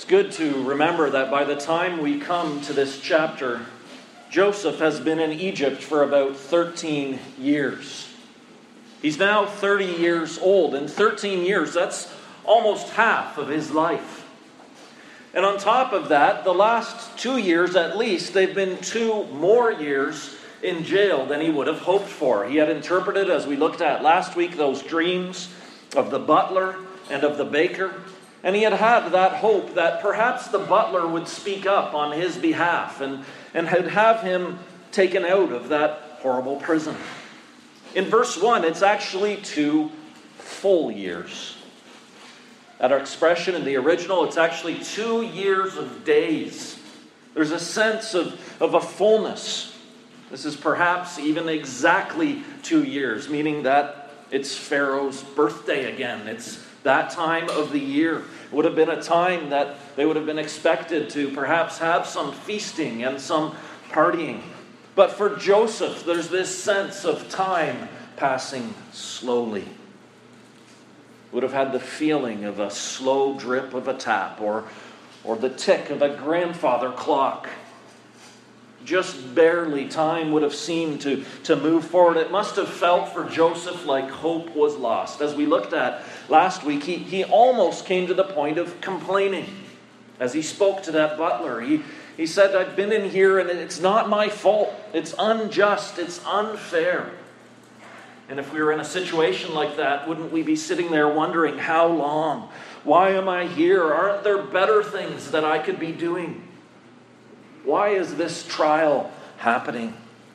good to remember that by the time we come to this chapter, Joseph has been in Egypt for about 13 years. He's now 30 years old, and 13 years, that's almost half of his life. And on top of that, the last 2 years at least, they've been 2 more years in jail than he would have hoped for. He had interpreted, as we looked at last week, those dreams of the butler and of the baker. And he had had that hope that perhaps the butler would speak up on his behalf and have him taken out of that horrible prison. In verse 1, it's actually 2 full years. That our expression in the original, it's actually 2 years of days. There's a sense of a fullness. This is perhaps even exactly 2 years, meaning that it's Pharaoh's birthday again. It's that time of the year. It would have been a time that they would have been expected to perhaps have some feasting and some partying. But for Joseph, there's this sense of time passing slowly. Would have had the feeling of a slow drip of a tap or the tick of a grandfather clock. Just barely time would have seemed to move forward. It must have felt for Joseph like hope was lost. As we looked at last week, he almost came to the point of complaining. As he spoke to that butler, he said, I've been in here and it's not my fault. It's unjust. It's unfair. And if we were in a situation like that, wouldn't we be sitting there wondering, how long? Why am I here? Aren't there better things that I could be doing? Why is this trial happening?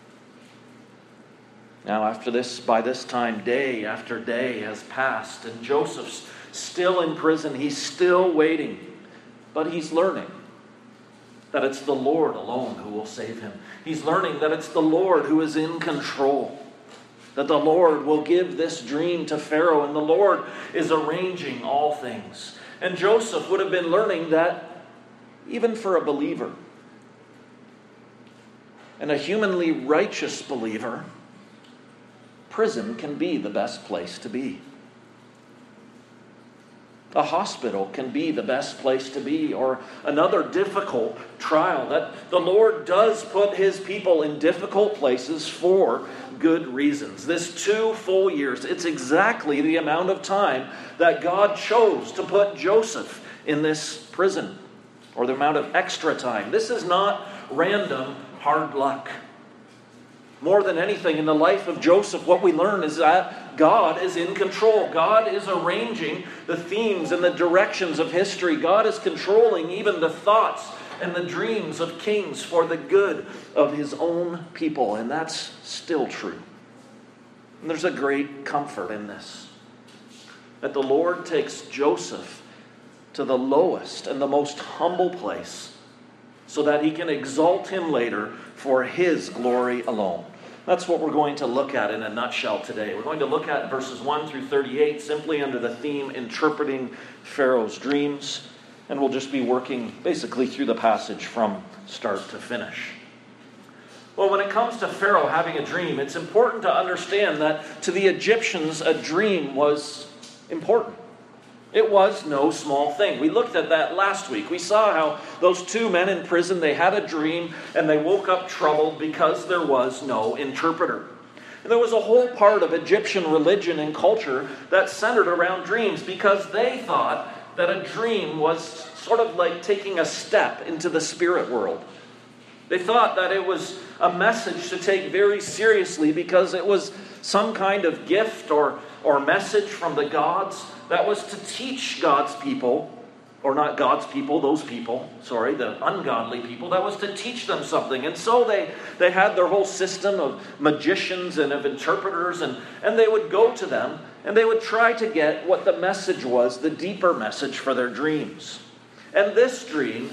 Now, by this time, day after day has passed, and Joseph's still in prison. He's still waiting, but he's learning that it's the Lord alone who will save him. He's learning that it's the Lord who is in control, that the Lord will give this dream to Pharaoh, and the Lord is arranging all things. And Joseph would have been learning that even for a believer, and a humanly righteous believer, prison can be the best place to be. A hospital can be the best place to be, or another difficult trial. That the Lord does put his people in difficult places for good reasons. This 2 full years, it's exactly the amount of time that God chose to put Joseph in this prison, or the amount of extra time. This is not random hard luck. More than anything in the life of Joseph, what we learn is that God is in control. God is arranging the themes and the directions of history. God is controlling even the thoughts and the dreams of kings for the good of his own people. And that's still true. And there's a great comfort in this, that the Lord takes Joseph to the lowest and the most humble place, so that he can exalt him later for his glory alone. That's what we're going to look at in a nutshell today. We're going to look at verses 1 through 38, simply under the theme, interpreting Pharaoh's dreams. And we'll just be working basically through the passage from start to finish. Well, when it comes to Pharaoh having a dream, it's important to understand that to the Egyptians, a dream was important. It was no small thing. We looked at that last week. We saw how those 2 men in prison, they had a dream and they woke up troubled because there was no interpreter. And there was a whole part of Egyptian religion and culture that centered around dreams, because they thought that a dream was sort of like taking a step into the spirit world. They thought that it was a message to take very seriously, because it was some kind of gift or message from the gods that was to teach God's people, or not God's people, the ungodly people, that was to teach them something. And so they had their whole system of magicians and of interpreters, and they would go to them, and they would try to get what the message was, the deeper message for their dreams. And this dream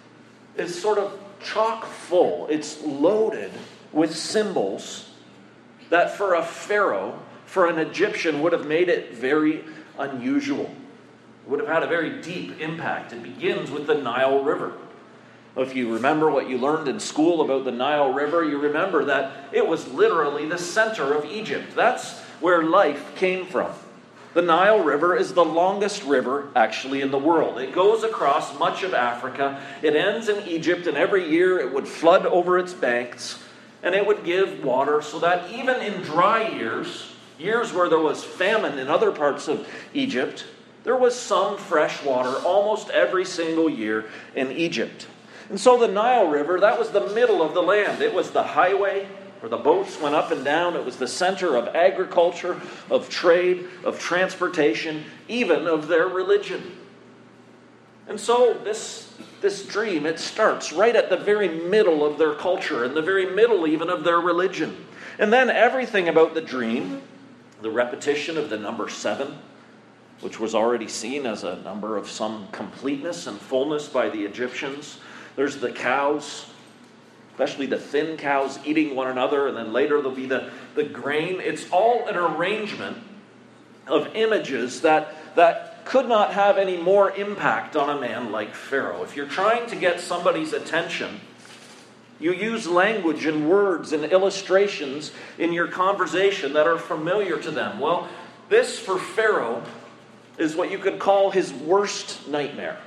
is sort of chock full. It's loaded with symbols that for a pharaoh, for an Egyptian, would have made it very unusual. It would have had a very deep impact. It begins with the Nile River. If you remember what you learned in school about the Nile River, you remember that it was literally the center of Egypt. That's where life came from. The Nile River is the longest river actually in the world. It goes across much of Africa. It ends in Egypt, and every year it would flood over its banks, and it would give water so that even in dry years, years where there was famine in other parts of Egypt, there was some fresh water almost every single year in Egypt. And so the Nile River, that was the middle of the land. It was the highway where the boats went up and down. It was the center of agriculture, of trade, of transportation, even of their religion. And so this dream, it starts right at the very middle of their culture, and the very middle even of their religion. And then everything about the dream, the repetition of the number 7, which was already seen as a number of some completeness and fullness by the Egyptians. There's the cows, especially the thin cows eating one another, and then later there'll be the grain. It's all an arrangement of images that could not have any more impact on a man like Pharaoh. If you're trying to get somebody's attention, you use language and words and illustrations in your conversation that are familiar to them. Well, this for Pharaoh is what you could call his worst nightmare.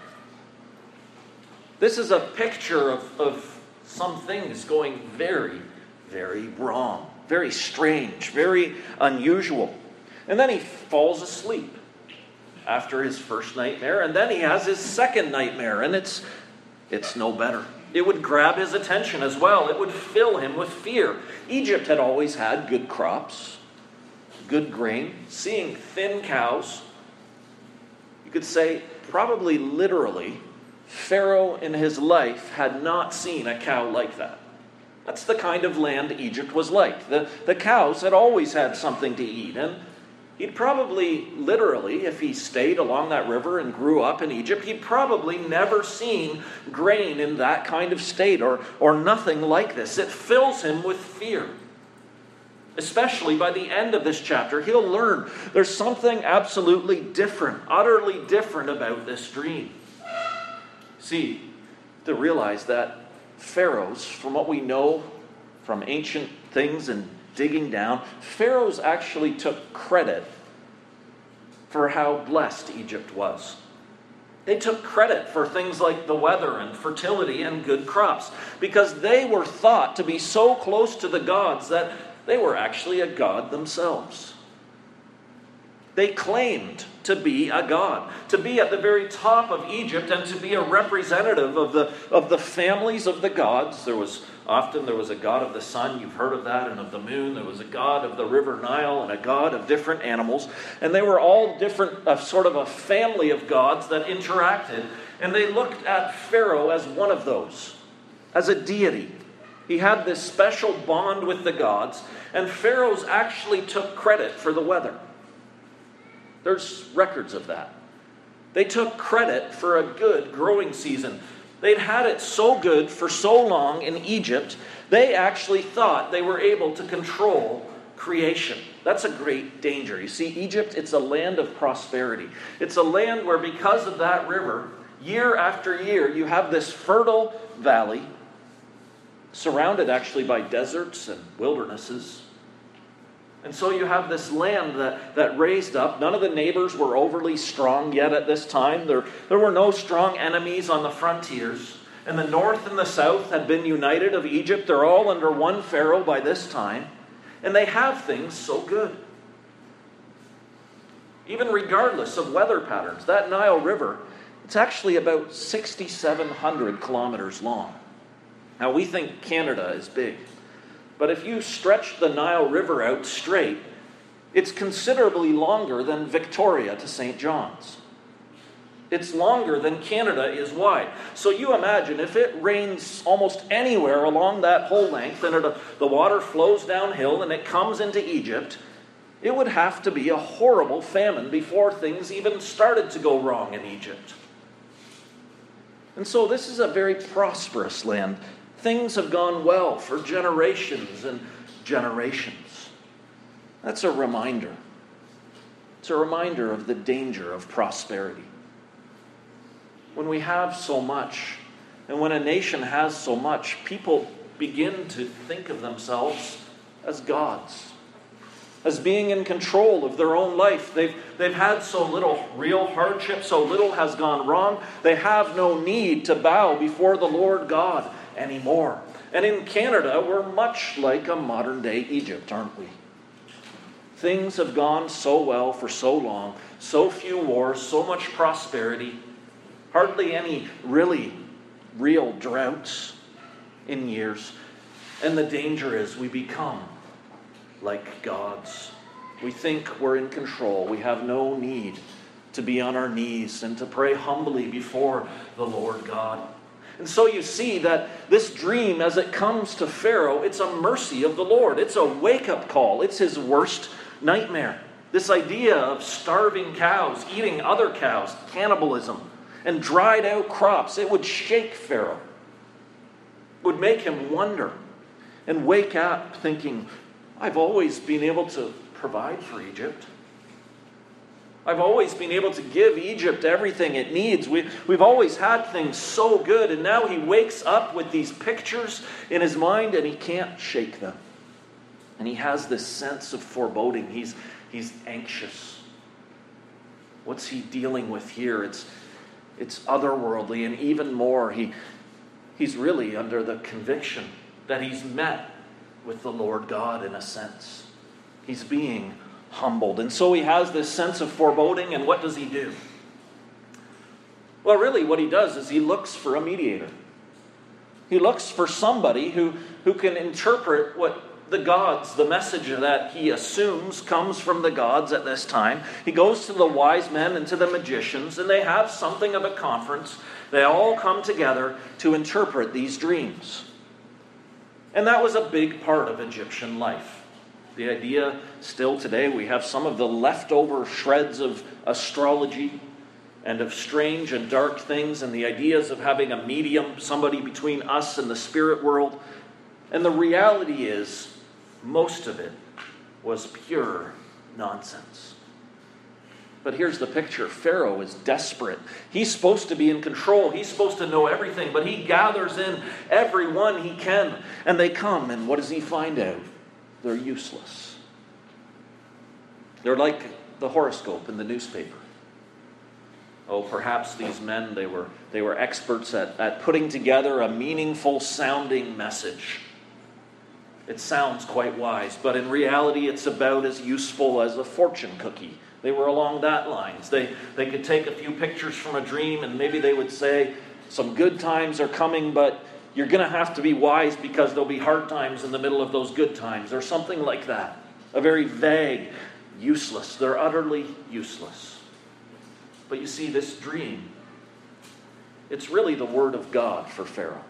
This is a picture of some things going very, very wrong, very strange, very unusual. And then he falls asleep after his first nightmare, and then he has his second nightmare, and it's no better. It would grab his attention as well. It would fill him with fear. Egypt had always had good crops, good grain. Seeing thin cows, you could say probably literally, Pharaoh in his life had not seen a cow like that. That's the kind of land Egypt was like. The cows had always had something to eat, and he'd probably literally, if he stayed along that river and grew up in Egypt, he'd probably never seen grain in that kind of state or nothing like this. It fills him with fear. Especially by the end of this chapter, he'll learn there's something absolutely different, utterly different about this dream. See, to realize that pharaohs, from what we know from ancient things and digging down, pharaohs actually took credit for how blessed Egypt was. They took credit for things like the weather and fertility and good crops because they were thought to be so close to the gods that they were actually a god themselves. They claimed to be a god, to be at the very top of Egypt and to be a representative of the families of the gods. There was a god of the sun, you've heard of that, and of the moon. There was a god of the river Nile and a god of different animals. And they were all different, sort of a family of gods that interacted. And they looked at Pharaoh as one of those, as a deity. He had this special bond with the gods, and pharaohs actually took credit for the weather. There's records of that. They took credit for a good growing season. They'd had it so good for so long in Egypt, they actually thought they were able to control creation. That's a great danger. You see, Egypt, it's a land of prosperity. It's a land where because of that river, year after year, you have this fertile valley surrounded actually by deserts and wildernesses. And so you have this land that raised up. None of the neighbors were overly strong yet at this time. There were no strong enemies on the frontiers. And the north and the south had been united of Egypt. They're all under one pharaoh by this time. And they have things so good. Even regardless of weather patterns, that Nile River, it's actually about 6,700 kilometers long. Now we think Canada is big. But if you stretch the Nile River out straight, it's considerably longer than Victoria to St. John's. It's longer than Canada is wide. So you imagine if it rains almost anywhere along that whole length and the water flows downhill and it comes into Egypt, it would have to be a horrible famine before things even started to go wrong in Egypt. And so this is a very prosperous land. Things have gone well for generations and generations. That's a reminder. It's a reminder of the danger of prosperity. When we have so much, and when a nation has so much, people begin to think of themselves as gods. as being in control of their own life. They've had so little real hardship, so little has gone wrong. They have no need to bow before the Lord God anymore. And in Canada, we're much like a modern-day Egypt, aren't we? Things have gone so well for so long, so few wars, so much prosperity, hardly any really real droughts in years. And the danger is we become like gods. We think we're in control. We have no need to be on our knees and to pray humbly before the Lord God. And so you see that this dream, as it comes to Pharaoh, it's a mercy of the Lord. It's a wake-up call. It's his worst nightmare. This idea of starving cows, eating other cows, cannibalism, and dried out crops, it would shake Pharaoh. It would make him wonder and wake up thinking, I've always been able to provide for Egypt. I've always been able to give Egypt everything it needs. We've always had things so good, and now he wakes up with these pictures in his mind and he can't shake them. And he has this sense of foreboding. He's anxious. What's he dealing with here? It's otherworldly, and even more, he's really under the conviction that he's met with the Lord God in a sense. He's being humbled. And so he has this sense of foreboding, and what does he do? Well, really what he does is he looks for a mediator. He looks for somebody who can interpret what the gods, the message that he assumes comes from the gods at this time. He goes to the wise men and to the magicians, and they have something of a conference. They all come together to interpret these dreams. And that was a big part of Egyptian life. The idea, still today, we have some of the leftover shreds of astrology and of strange and dark things, and the ideas of having a medium, somebody between us and the spirit world. And the reality is, most of it was pure nonsense. But here's the picture. Pharaoh is desperate. He's supposed to be in control. He's supposed to know everything, but he gathers in everyone he can. And they come, and what does he find out? They're useless. They're like the horoscope in the newspaper. Oh, perhaps these men, they were experts at putting together a meaningful sounding message. It sounds quite wise, but in reality it's about as useful as a fortune cookie. They were along that lines. They could take a few pictures from a dream, and maybe they would say, some good times are coming, but you're going to have to be wise because there'll be hard times in the middle of those good times, or something like that. A very vague, useless. They're utterly useless. But you see, this dream, it's really the word of God for Pharaoh.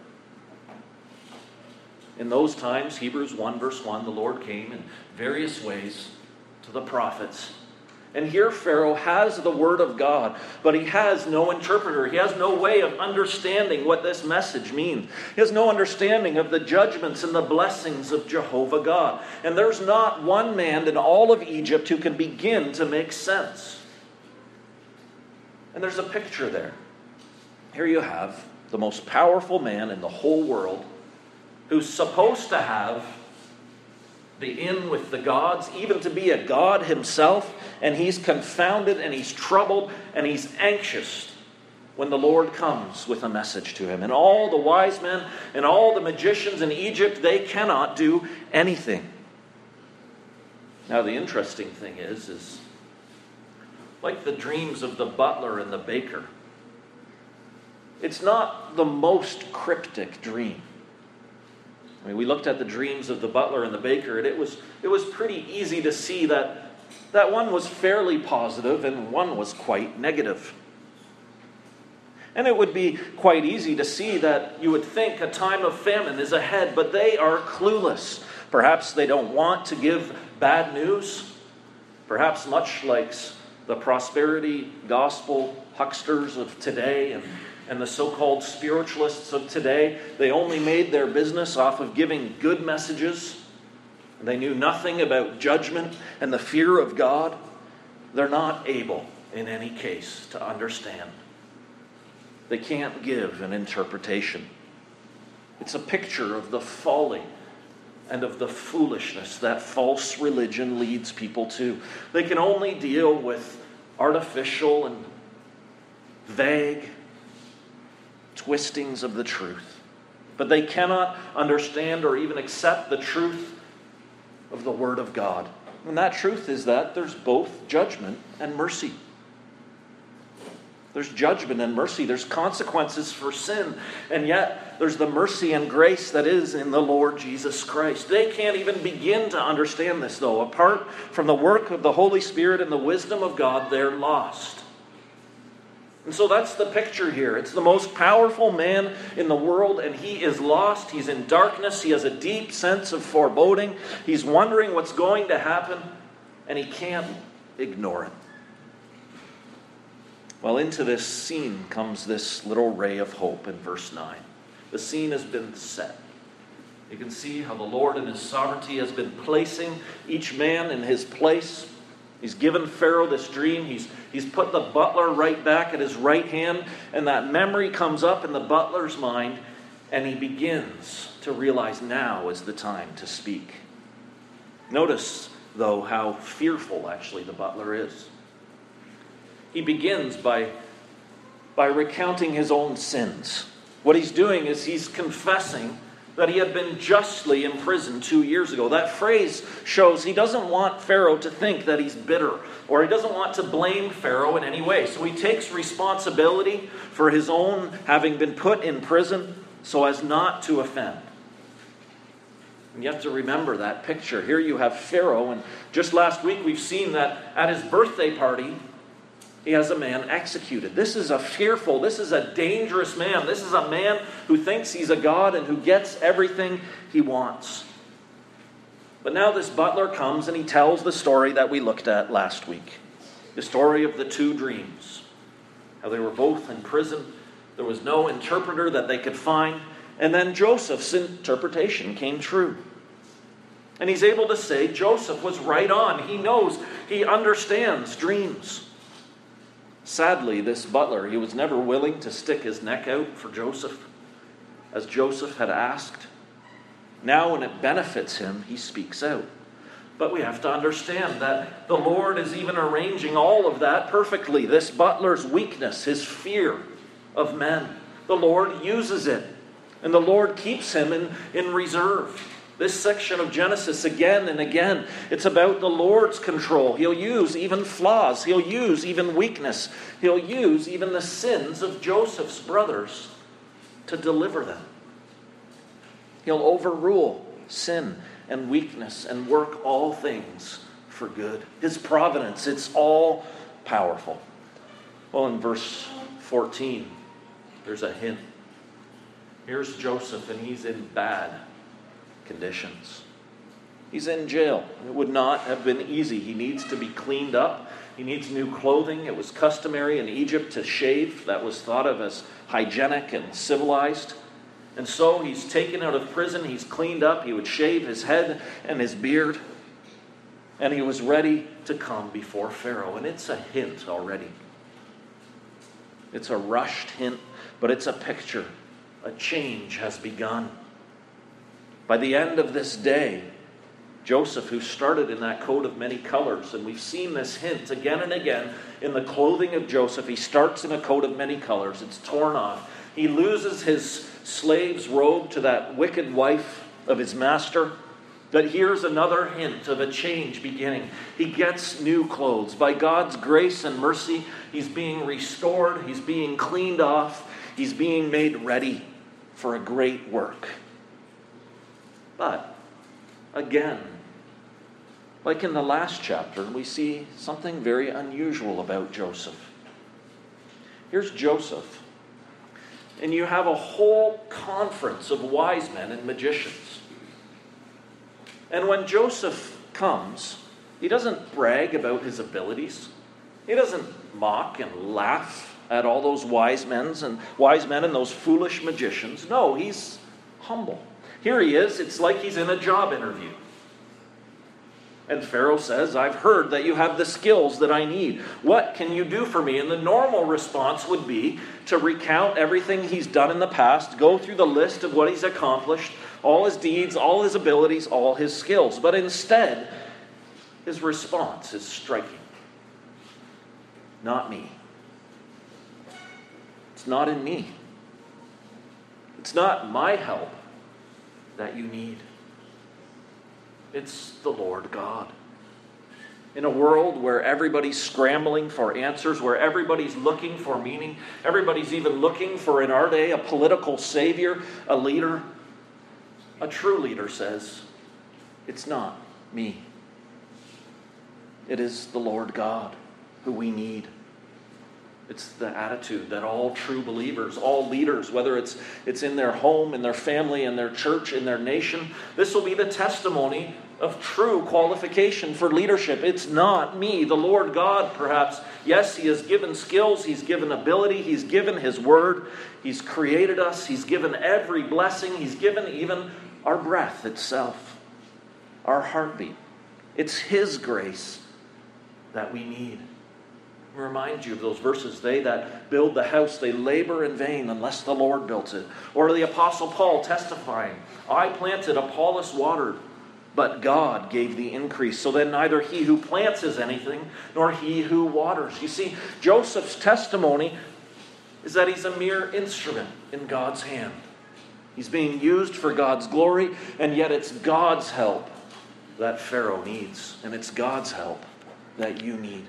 In those times, Hebrews 1 verse 1, the Lord came in various ways to the prophets. And here Pharaoh has the word of God, but he has no interpreter. He has no way of understanding what this message means. He has no understanding of the judgments and the blessings of Jehovah God. And there's not one man in all of Egypt who can begin to make sense. And there's a picture there. Here you have the most powerful man in the whole world, who's supposed to have the in with the gods, even to be a god himself, and he's confounded and he's troubled and he's anxious when the Lord comes with a message to him. And all the wise men and all the magicians in Egypt, they cannot do anything. Now the interesting thing is like the dreams of the butler and the baker, it's not the most cryptic dream. I mean, we looked at the dreams of the butler and the baker, and it was pretty easy to see that one was fairly positive and one was quite negative. And it would be quite easy to see that you would think a time of famine is ahead, but they are clueless. Perhaps they don't want to give bad news. Perhaps much like the prosperity gospel hucksters of today and the so-called spiritualists of today, they only made their business off of giving good messages. They knew nothing about judgment and the fear of God. They're not able, in any case, to understand. They can't give an interpretation. It's a picture of the folly and of the foolishness that false religion leads people to. They can only deal with artificial and vague twistings of the truth. But they cannot understand or even accept the truth of the Word of God. And that truth is that there's both judgment and mercy. There's judgment and mercy. There's consequences for sin. And yet, there's the mercy and grace that is in the Lord Jesus Christ. They can't even begin to understand this, though. Apart from the work of the Holy Spirit and the wisdom of God, they're lost. And so that's the picture here. It's the most powerful man in the world, and he is lost. He's in darkness. He has a deep sense of foreboding. He's wondering what's going to happen, and he can't ignore it. Well, into this scene comes this little ray of hope in verse 9. The scene has been set. You can see how the Lord in his sovereignty has been placing each man in his place. He's given Pharaoh this dream. He's put the butler right back at his right hand, and that memory comes up in the butler's mind, and he begins to realize now is the time to speak. Notice, though, how fearful actually the butler is. He begins by recounting his own sins. What he's doing is he's confessing that he had been justly imprisoned 2 years ago. That phrase shows he doesn't want Pharaoh to think that he's bitter, or he doesn't want to blame Pharaoh in any way. So he takes responsibility for his own having been put in prison so as not to offend. And you have to remember that picture. Here you have Pharaoh, and just last week we've seen that at his birthday party, he has a man executed. This is a dangerous man. This is a man who thinks he's a god and who gets everything he wants. But now this butler comes and he tells the story that we looked at last week. The story of the two dreams. How they were both in prison. There was no interpreter that they could find. And then Joseph's interpretation came true. And he's able to say Joseph was right on. He knows, he understands dreams. Sadly, this butler, he was never willing to stick his neck out for Joseph, as Joseph had asked. Now, when it benefits him, he speaks out. But we have to understand that the Lord is even arranging all of that perfectly. This butler's weakness, his fear of men, the Lord uses it. And the Lord keeps him in reserve. This section of Genesis, again and again, it's about the Lord's control. He'll use even flaws. He'll use even weakness. He'll use even the sins of Joseph's brothers to deliver them. He'll overrule sin and weakness and work all things for good. His providence, it's all powerful. Well, in verse 14, there's a hint. Here's Joseph, and he's in bad conditions. He's in jail. It would not have been easy. He needs to be cleaned up. He needs new clothing. It was customary in Egypt to shave. That was thought of as hygienic and civilized. And so he's taken out of prison. He's cleaned up. He would shave his head and his beard. And he was ready to come before Pharaoh. And it's a hint already. It's a rushed hint, but it's a picture. A change has begun. By the end of this day, Joseph, who started in that coat of many colors, and we've seen this hint again and again in the clothing of Joseph. He starts in a coat of many colors. It's torn off. He loses his slave's robe to that wicked wife of his master. But here's another hint of a change beginning. He gets new clothes. By God's grace and mercy, he's being restored. He's being cleaned off. He's being made ready for a great work. But, again, like in the last chapter, we see something very unusual about Joseph. Here's Joseph, and you have a whole conference of wise men and magicians. And when Joseph comes, he doesn't brag about his abilities. He doesn't mock and laugh at all those wise men and those foolish magicians. No, he's humble. Here he is. It's like he's in a job interview. And Pharaoh says, I've heard that you have the skills that I need. What can you do for me? And the normal response would be to recount everything he's done in the past, go through the list of what he's accomplished, all his deeds, all his abilities, all his skills. But instead, his response is striking. Not me. It's not in me. It's not my help that you need. It's the Lord God. In a world where everybody's scrambling for answers, where everybody's looking for meaning, everybody's even looking for, in our day, a political savior, a leader, a true leader says, it's not me. It is the Lord God who we need. It's the attitude that all true believers, all leaders, whether it's in their home, in their family, in their church, in their nation, this will be the testimony of true qualification for leadership. It's not me. The Lord God, perhaps, yes, He has given skills, He's given ability, He's given His word, He's created us, He's given every blessing, He's given even our breath itself, our heartbeat. It's His grace that we need. I remind you of those verses. They that build the house, they labor in vain unless the Lord builds it. Or the Apostle Paul testifying, I planted, Apollos watered, but God gave the increase. So then neither he who plants is anything, nor he who waters. You see, Joseph's testimony is that he's a mere instrument in God's hand. He's being used for God's glory, and yet it's God's help that Pharaoh needs. And it's God's help that you need.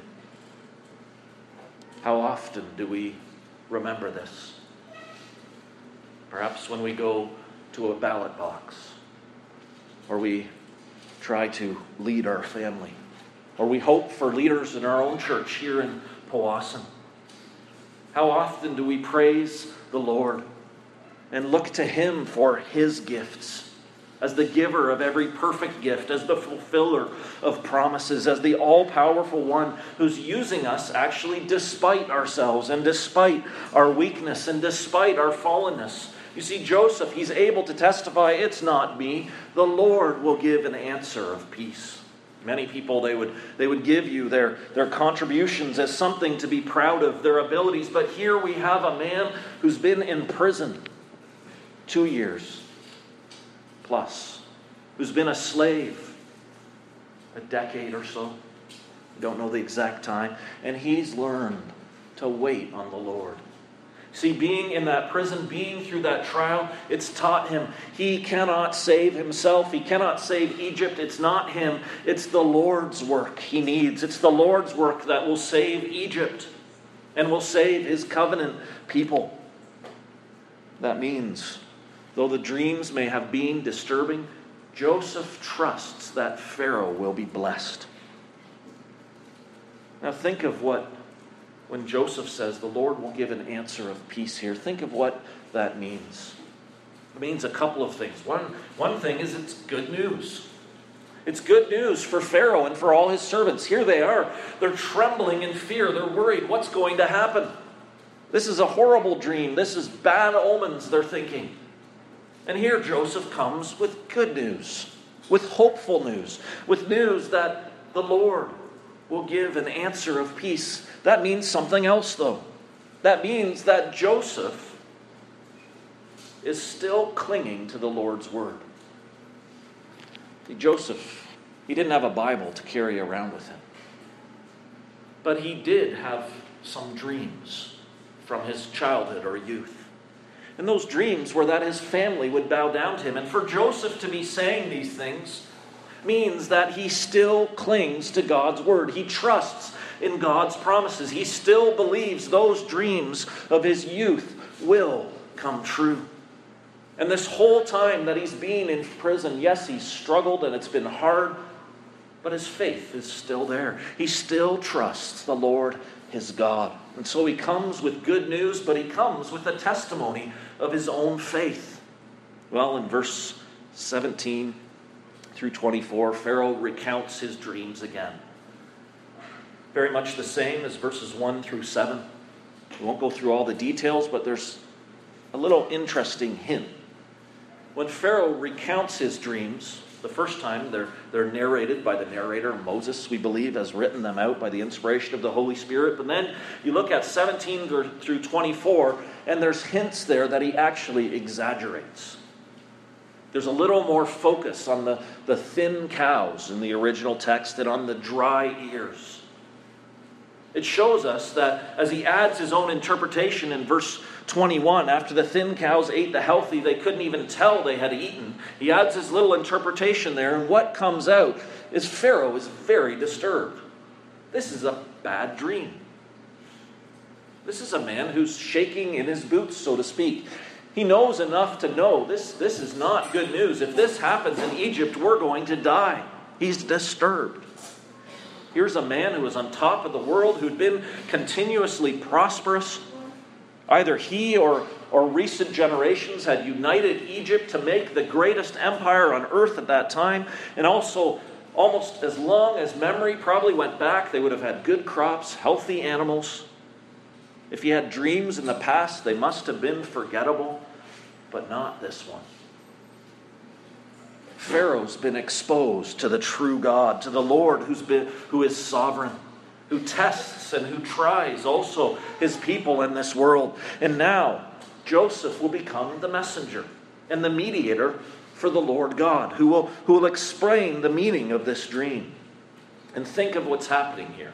How often do we remember this? Perhaps when we go to a ballot box, or we try to lead our family, or we hope for leaders in our own church here in Powassan. How often do we praise the Lord and look to Him for His gifts, as the giver of every perfect gift, as the fulfiller of promises, as the all-powerful one who's using us actually despite ourselves and despite our weakness and despite our fallenness. You see, Joseph, he's able to testify, it's not me. The Lord will give an answer of peace. Many people, they would give you their contributions as something to be proud of, their abilities. But here we have a man who's been in prison 2 years plus, who's been a slave a decade or so. We don't know the exact time. And he's learned to wait on the Lord. See, being in that prison, being through that trial, it's taught him he cannot save himself. He cannot save Egypt. It's not him. It's the Lord's work he needs. It's the Lord's work that will save Egypt and will save His covenant people. That means, though the dreams may have been disturbing, Joseph trusts that Pharaoh will be blessed. Now think of when Joseph says the Lord will give an answer of peace here, think of what that means. It means a couple of things. One thing is it's good news. It's good news for Pharaoh and for all his servants. Here they are. They're trembling in fear. They're worried. What's going to happen? This is a horrible dream. This is bad omens, they're thinking. And here Joseph comes with good news, with hopeful news, with news that the Lord will give an answer of peace. That means something else, though. That means that Joseph is still clinging to the Lord's word. See, Joseph, he didn't have a Bible to carry around with him. But he did have some dreams from his childhood or youth. And those dreams were that his family would bow down to him. And for Joseph to be saying these things means that he still clings to God's word. He trusts in God's promises. He still believes those dreams of his youth will come true. And this whole time that he's been in prison, yes, he's struggled and it's been hard, but his faith is still there. He still trusts the Lord, his God. And so he comes with good news, but he comes with a testimony of his own faith. Well, in verse 17 through 24, Pharaoh recounts his dreams again. Very much the same as verses 1 through 7. We won't go through all the details, but there's a little interesting hint. When Pharaoh recounts his dreams, The first time they're narrated by the narrator. Moses, we believe, has written them out by the inspiration of the Holy Spirit. But then you look at 17 through 24, and there's hints there that he actually exaggerates. There's a little more focus on the thin cows in the original text than on the dry ears. It shows us that as he adds his own interpretation in verse 21, after the thin cows ate the healthy, they couldn't even tell they had eaten. He adds his little interpretation there, and what comes out is Pharaoh is very disturbed. This is a bad dream. This is a man who's shaking in his boots, so to speak. He knows enough to know this is not good news. If this happens in Egypt, we're going to die. He's disturbed. Here's a man who was on top of the world, who'd been continuously prosperous. Either he or recent generations had united Egypt to make the greatest empire on earth at that time. And also, almost as long as memory probably went back, they would have had good crops, healthy animals. If he had dreams in the past, they must have been forgettable, but not this one. Pharaoh's been exposed to the true God, to the Lord who is sovereign, who tests and who tries also his people in this world. And now Joseph will become the messenger and the mediator for the Lord God, who will explain the meaning of this dream. And think of what's happening here.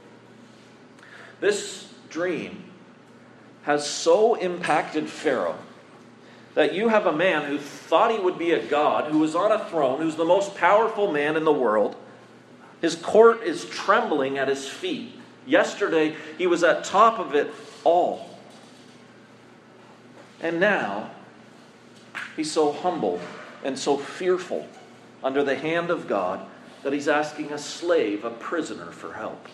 This dream has so impacted Pharaoh that you have a man who thought he would be a god, who was on a throne, who's the most powerful man in the world. His court is trembling at his feet. Yesterday, he was at top of it all. And now, he's so humble and so fearful under the hand of God that he's asking a slave, a prisoner, for help.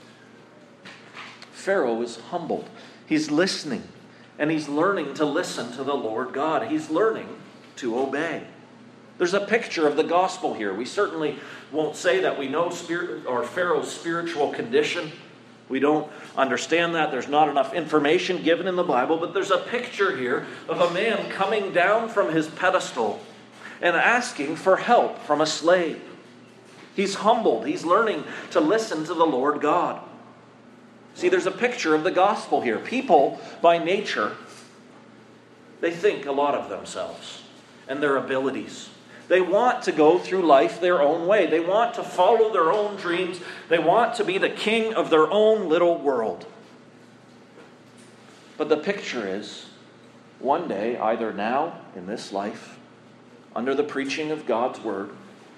Pharaoh is humbled. He's listening. And he's learning to listen to the Lord God. He's learning to obey. There's a picture of the gospel here. We certainly won't say that we know Pharaoh's spiritual condition. We don't understand that. There's not enough information given in the Bible. But there's a picture here of a man coming down from his pedestal and asking for help from a slave. He's humbled. He's learning to listen to the Lord God. See, there's a picture of the gospel here. People, by nature, they think a lot of themselves and their abilities. They want to go through life their own way. They want to follow their own dreams. They want to be the king of their own little world. But the picture is, one day, either now, in this life, under the preaching of God's word,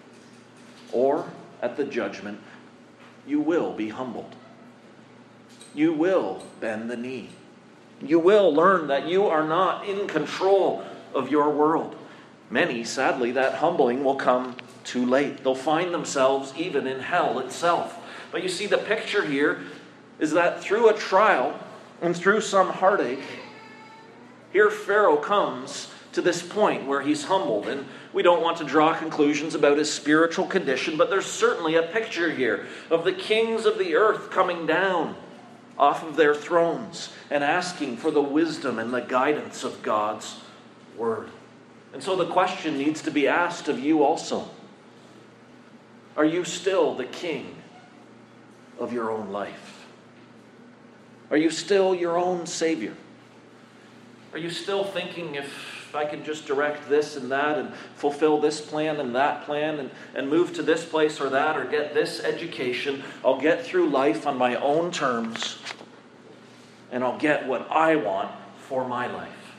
or at the judgment, you will be humbled. You will bend the knee. You will learn that you are not in control of your world. Many, sadly, that humbling will come too late. They'll find themselves even in hell itself. But you see, the picture here is that through a trial and through some heartache, here Pharaoh comes to this point where he's humbled. And we don't want to draw conclusions about his spiritual condition, but there's certainly a picture here of the kings of the earth coming down off of their thrones and asking for the wisdom and the guidance of God's word. And so the question needs to be asked of you also. Are you still the king of your own life? Are you still your own savior? Are you still thinking, if I could just direct this and that and fulfill this plan and that plan and move to this place or that or get this education, I'll get through life on my own terms and I'll get what I want for my life?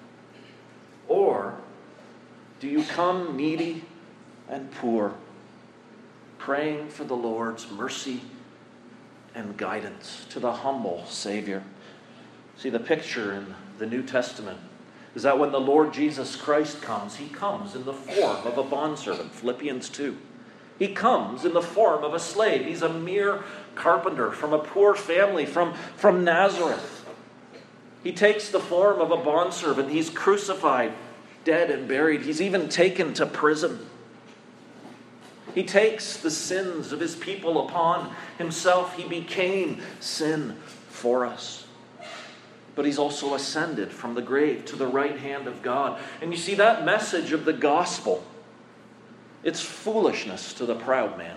Or do you come needy and poor, praying for the Lord's mercy and guidance to the humble Savior? See, the picture in the New Testament is that when the Lord Jesus Christ comes, he comes in the form of a bondservant, Philippians 2. He comes in the form of a slave. He's a mere carpenter from a poor family from Nazareth. He takes the form of a bondservant. He's crucified, dead and buried. He's even taken to prison. He takes the sins of his people upon himself. He became sin for us. But he's also ascended from the grave to the right hand of God. And you see, that message of the gospel It's foolishness to the proud man.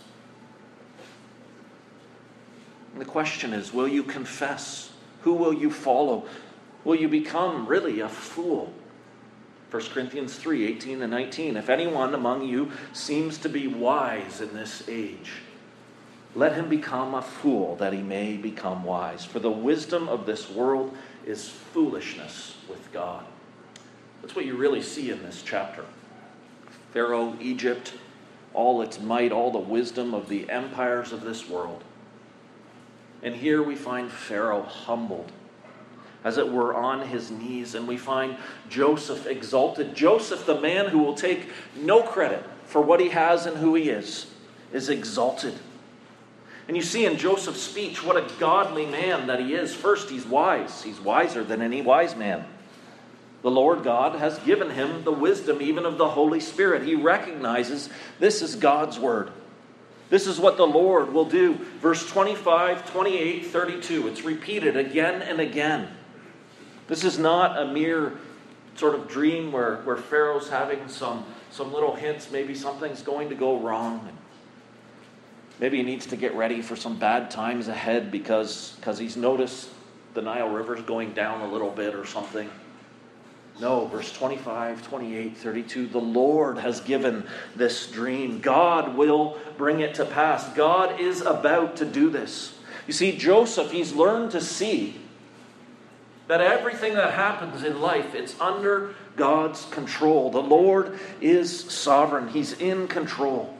And the question is, will you confess? Who will you follow? Will you become really a fool? 1 Corinthians 3, 18 and 19. If anyone among you seems to be wise in this age, let him become a fool that he may become wise. For the wisdom of this world is foolishness with God. That's what you really see in this chapter. Pharaoh, Egypt, all its might, all the wisdom of the empires of this world. And here we find Pharaoh humbled, as it were on his knees, and we find Joseph exalted. Joseph, the man who will take no credit for what he has and who he is exalted. And you see in Joseph's speech what a godly man that he is. First, he's wise. He's wiser than any wise man. The Lord God has given him the wisdom even of the Holy Spirit. He recognizes this is God's word. This is what the Lord will do. Verse 25, 28, 32. It's repeated again and again. This is not a mere sort of dream where Pharaoh's having some little hints. Maybe something's going to go wrong. Maybe he needs to get ready for some bad times ahead because he's noticed the Nile River's going down a little bit or something. No, verse 25, 28, 32, the Lord has given this dream. God will bring it to pass. God is about to do this. You see, Joseph, he's learned to see that everything that happens in life, it's under God's control. The Lord is sovereign. He's in control.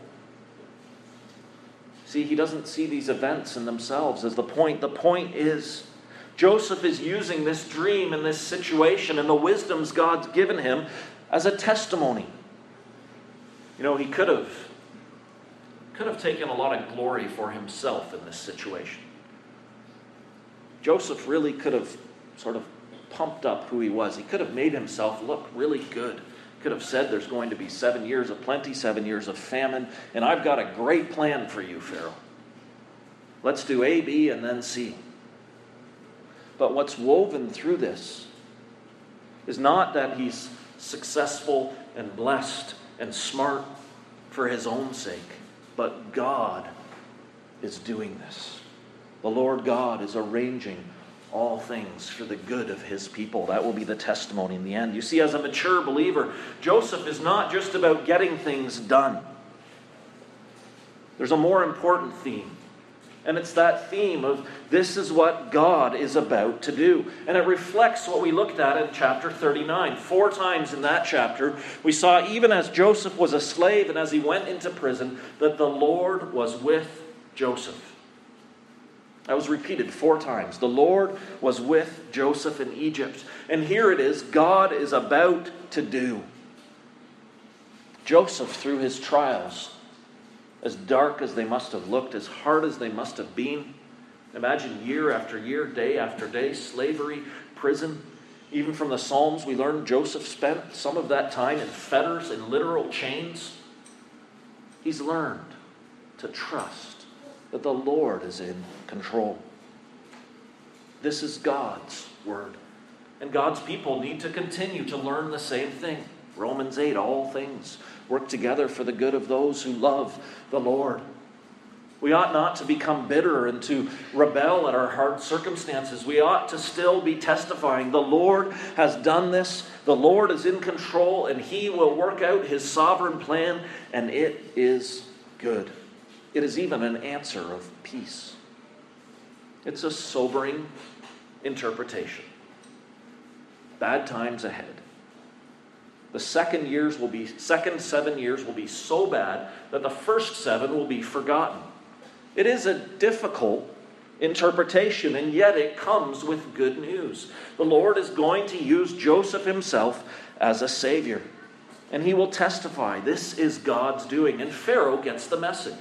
See, he doesn't see these events in themselves as the point. The point is, Joseph is using this dream and this situation and the wisdoms God's given him as a testimony. You know, he could have taken a lot of glory for himself in this situation. Joseph really could have sort of pumped up who he was. He could have made himself look really good. Could have said there's going to be 7 years of plenty, 7 years of famine, and I've got a great plan for you, Pharaoh. Let's do A, B, and then C. But what's woven through this is not that he's successful and blessed and smart for his own sake, but God is doing this. The Lord God is arranging all things for the good of his people. That will be the testimony in the end. You see, as a mature believer, Joseph is not just about getting things done. There's a more important theme. And it's that theme of this is what God is about to do. And it reflects what we looked at in chapter 39. 4 times in that chapter, we saw even as Joseph was a slave and as he went into prison, that the Lord was with Joseph. That was repeated 4 times. The Lord was with Joseph in Egypt. And here it is, God is about to do. Joseph, through his trials, as dark as they must have looked, as hard as they must have been. Imagine year after year, day after day, slavery, prison. Even from the Psalms, we learn Joseph spent some of that time in fetters and literal chains. He's learned to trust that the Lord is in control. This is God's word. And God's people need to continue to learn the same thing. Romans 8, all things work together for the good of those who love the Lord. We ought not to become bitter and to rebel at our hard circumstances. We ought to still be testifying. The Lord has done this. The Lord is in control, and he will work out his sovereign plan, and it is good. It is even an answer of peace. It's a sobering interpretation. Bad times ahead. The second 7 years will be so bad that the first 7 will be forgotten. It is a difficult interpretation, and yet it comes with good news. The Lord is going to use Joseph himself as a savior, and he will testify, this is God's doing, and Pharaoh gets the message.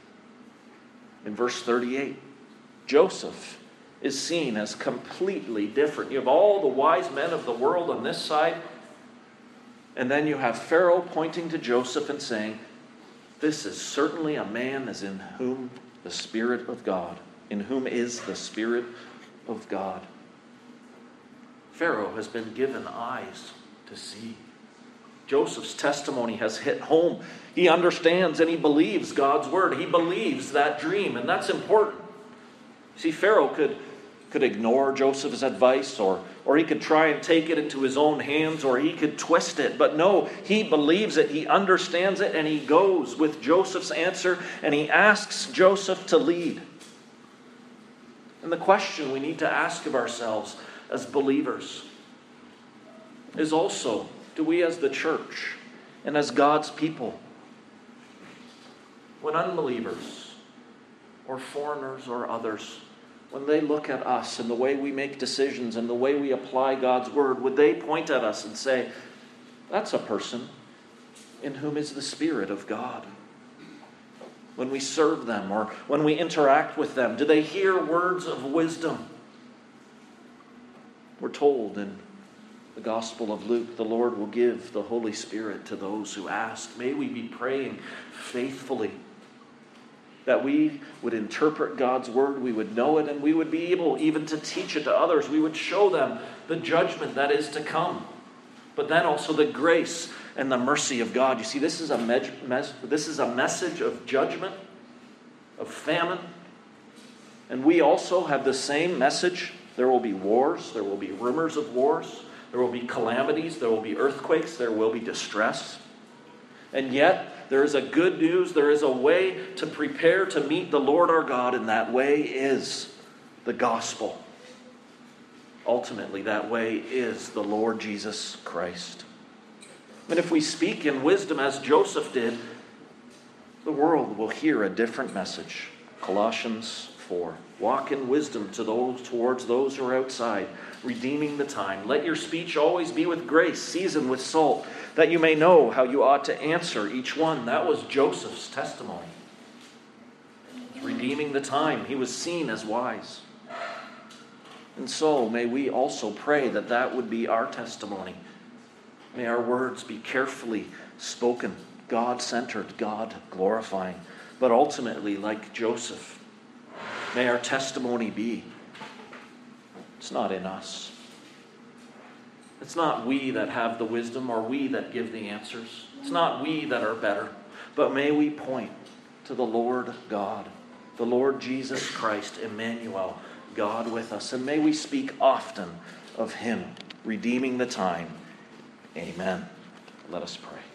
In verse 38, Joseph is seen as completely different. You have all the wise men of the world on this side, and then you have Pharaoh pointing to Joseph and saying, this is certainly a man as in whom the Spirit of God, in whom is the Spirit of God. Pharaoh has been given eyes to see. Joseph's testimony has hit home. He understands and he believes God's word. He believes that dream, and that's important. See, Pharaoh could ignore Joseph's advice, or he could try and take it into his own hands, or he could twist it. But no, he believes it, he understands it, and he goes with Joseph's answer, and he asks Joseph to lead. And the question we need to ask of ourselves as believers is also, do we as the church and as God's people, when unbelievers or foreigners or others, when they look at us and the way we make decisions and the way we apply God's word, would they point at us and say, that's a person in whom is the Spirit of God? When we serve them or when we interact with them, do they hear words of wisdom? We're told in the Gospel of Luke, the Lord will give the Holy Spirit to those who ask. May we be praying faithfully that we would interpret God's word, we would know it, and we would be able even to teach it to others. We would show them the judgment that is to come, but then also the grace and the mercy of God. You see, this is a message of judgment, of famine, and we also have the same message. There will be wars, there will be rumors of wars, there will be calamities, there will be earthquakes, there will be distress. And yet, there is a good news, there is a way to prepare to meet the Lord our God, and that way is the gospel. Ultimately, that way is the Lord Jesus Christ. And if we speak in wisdom as Joseph did, the world will hear a different message. Colossians 4. Walk in wisdom towards those who are outside, redeeming the time. Let your speech always be with grace, seasoned with salt, that you may know how you ought to answer each one. That was Joseph's testimony. Redeeming the time. He was seen as wise. And so may we also pray that that would be our testimony. May our words be carefully spoken, God-centered, God-glorifying. But ultimately, like Joseph, may our testimony be, it's not in us. It's not we that have the wisdom or we that give the answers. It's not we that are better. But may we point to the Lord God, the Lord Jesus Christ, Emmanuel, God with us. And may we speak often of Him, redeeming the time. Amen. Let us pray.